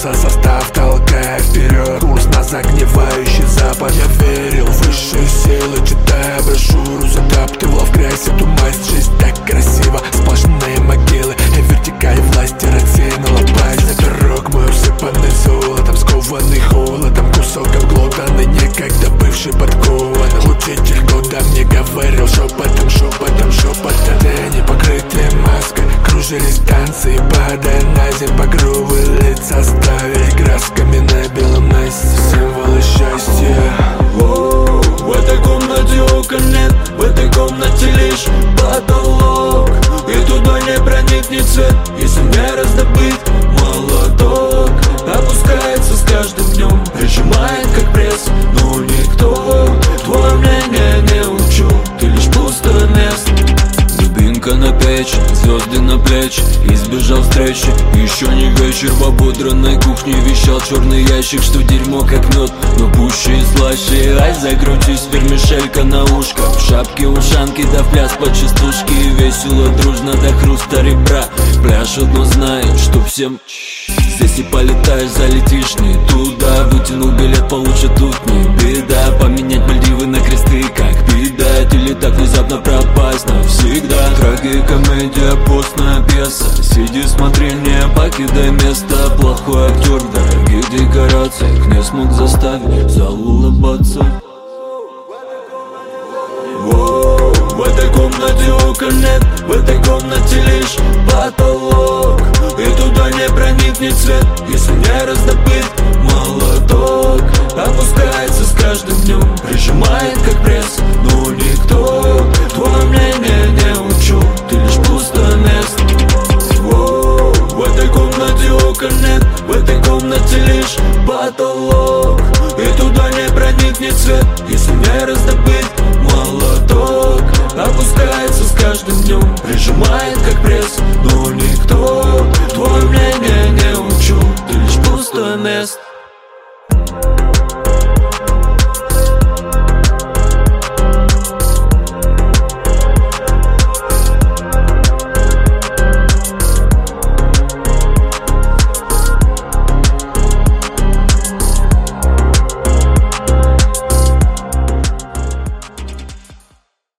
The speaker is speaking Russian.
сменился состав, толкая вперед курс на загнивающий запад. Я верил в высшие силы, читая брошюру, затаптывал в грязь эту масть. Жизнь так красиво, сплошные могилы и вертикаль власти рассеяна лопасть. За дорог мой усыпанный золотом, скованный холодом, кусок обглоданный, некогда бывший подкован. Учитель года мне говорил шепотом, шепотом, шепотом. Тени, покрытые маской, кружились танцы, падая на земь багровые лица, ставили красками на белом месте символы счастья. В этой комнате окон нет, в этой комнате лишь потолок, и туда не проникнет свет, если не раздобыть молоток. Опускается с каждым днем, прижимает как пресс, но никто твое мнение не учел, ты лишь пустое место. Дубинка на печь, звезды на плечи, избежал встречи. Еще не вечер, в ободранной кухне вещал черный ящик, что дерьмо как мед, но пуще и слаще. Ай, закрутись, вермишелька на ушко, в шапке ушанки, да в пляс по частушке. Весело, дружно до хруста ребра, пляшут, но знает, что всем здесь и полетаешь, залетишь не туда. Вытянул билет, получше тут не беда. Поменять Мальдивы на кресты, как бедать, или так внезапно пропасть навсегда. Трагикомедия, постная пьеса, сиди, смотри, не покидай место. Плохой актер в дорогих декорациях не смог заставить зал улыбаться. В этой комнате окон нет, в этой комнате лишь потолок, и туда не проникнет свет, если не раздобыть молоток. Опускается с каждым днем, прижимает как пресс, но никто твое мнение не учел, ты лишь пустое место. В этой комнате окон нет, в этой комнате лишь потолок, и туда не проникнет свет, если не раздобыть молоток. Опускается с каждым днем, прижимает как пресс,